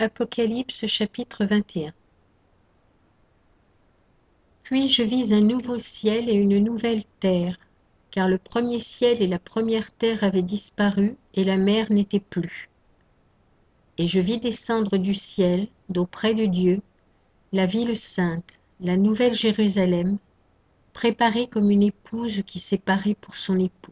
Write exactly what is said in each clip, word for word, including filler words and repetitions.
Apocalypse chapitre vingt et un. Puis je vis un nouveau ciel et une nouvelle terre, car le premier ciel et la première terre avaient disparu, et la mer n'était plus. Et je vis descendre du ciel, d'auprès de Dieu, la ville sainte, la nouvelle Jérusalem, préparée comme une épouse qui s'est parée pour son époux.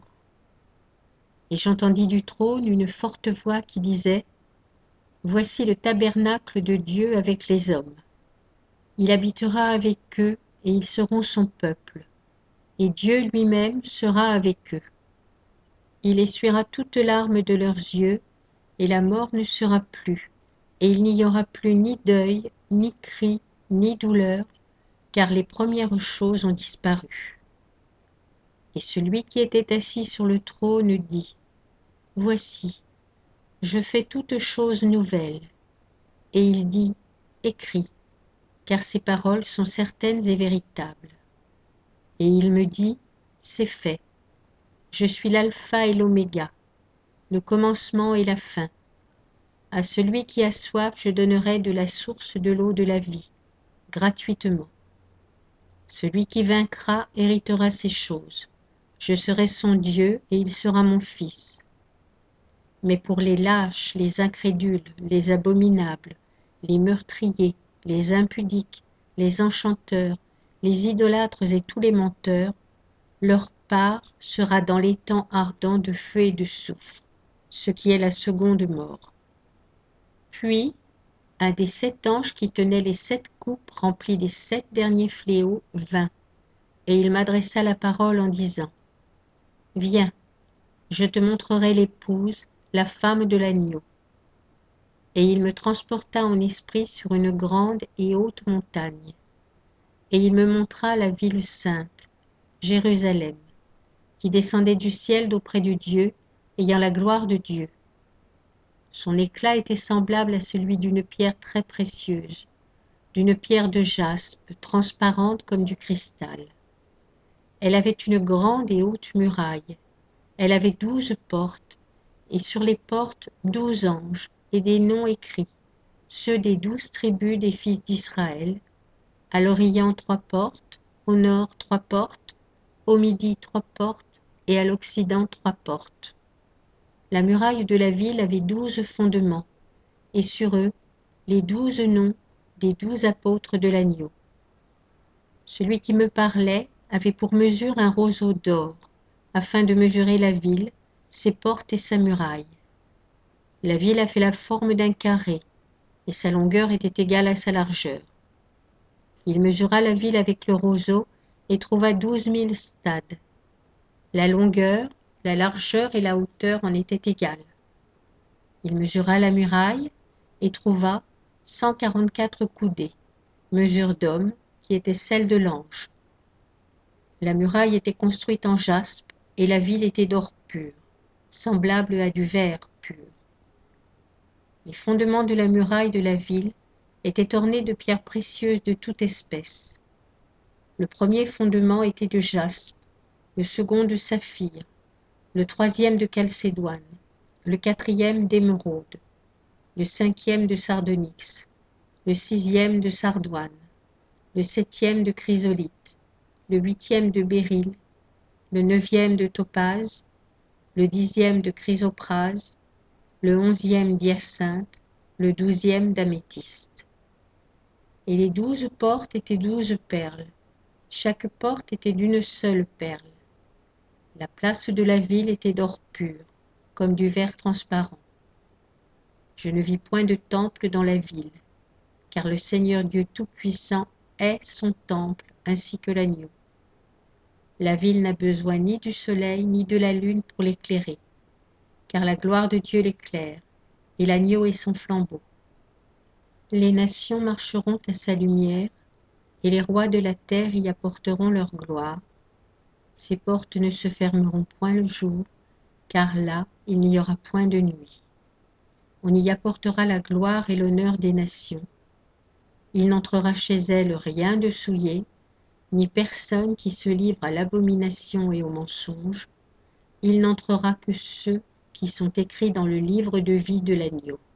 Et j'entendis du trône une forte voix qui disait : Voici le tabernacle de Dieu avec les hommes. Il habitera avec eux, et ils seront son peuple. Et Dieu lui-même sera avec eux. Il essuiera toute larme de leurs yeux, et la mort ne sera plus. Et il n'y aura plus ni deuil, ni cri, ni douleur, car les premières choses ont disparu. Et celui qui était assis sur le trône dit : Voici, je fais toutes choses nouvelles. Et il dit : Écris, car ces paroles sont certaines et véritables. Et il me dit : C'est fait. Je suis l'alpha et l'oméga, le commencement et la fin. À celui qui a soif, je donnerai de la source de l'eau de la vie, gratuitement. Celui qui vaincra héritera ces choses. Je serai son Dieu et il sera mon fils. Mais pour les lâches, les incrédules, les abominables, les meurtriers, les impudiques, les enchanteurs, les idolâtres et tous les menteurs, leur part sera dans l'étang ardent de feu et de soufre, ce qui est la seconde mort. Puis, un des sept anges qui tenaient les sept coupes remplies des sept derniers fléaux vint, et il m'adressa la parole en disant : Viens, je te montrerai l'épouse, la femme de l'agneau. Et il me transporta en esprit sur une grande et haute montagne. Et il me montra la ville sainte, Jérusalem, qui descendait du ciel d'auprès de Dieu, ayant la gloire de Dieu. Son éclat était semblable à celui d'une pierre très précieuse, d'une pierre de jaspe, transparente comme du cristal. Elle avait une grande et haute muraille. Elle avait douze portes, et sur les portes douze anges, et des noms écrits, ceux des douze tribus des fils d'Israël. À l'Orient trois portes, au nord trois portes, au midi trois portes, et à l'Occident trois portes. La muraille de la ville avait douze fondements, et sur eux les douze noms des douze apôtres de l'agneau. Celui qui me parlait avait pour mesure un roseau d'or, afin de mesurer la ville, ses portes et sa muraille. La ville a fait la forme d'un carré, et sa longueur était égale à sa largeur. Il mesura la ville avec le roseau, et trouva douze mille stades. La longueur, la largeur et la hauteur en étaient égales. Il mesura la muraille, et trouva cent quarante-quatre coudées, mesure d'homme, qui était celle de l'ange. La muraille était construite en jaspe, et la ville était d'or pur, semblable à du verre pur. Les fondements de la muraille de la ville étaient ornés de pierres précieuses de toute espèce. Le premier fondement était de jaspe, le second de saphir, le troisième de chalcédoine, le quatrième d'émeraude, le cinquième de sardonyx, le sixième de sardoine, le septième de chrysolite, le huitième de béryl, le neuvième de topaze, le dixième de chrysoprase, le onzième d'hyacinthe, le douzième d'améthyste. Et les douze portes étaient douze perles. Chaque porte était d'une seule perle. La place de la ville était d'or pur, comme du verre transparent. Je ne vis point de temple dans la ville, car le Seigneur Dieu Tout-Puissant est son temple, ainsi que l'agneau. La ville n'a besoin ni du soleil ni de la lune pour l'éclairer, car la gloire de Dieu l'éclaire, et l'agneau est son flambeau. Les nations marcheront à sa lumière, et les rois de la terre y apporteront leur gloire. Ses portes ne se fermeront point le jour, car là il n'y aura point de nuit. On y apportera la gloire et l'honneur des nations. Il n'entrera chez elles rien de souillé, ni personne qui se livre à l'abomination et au mensonge. Il n'entrera que ceux qui sont écrits dans le livre de vie de l'agneau.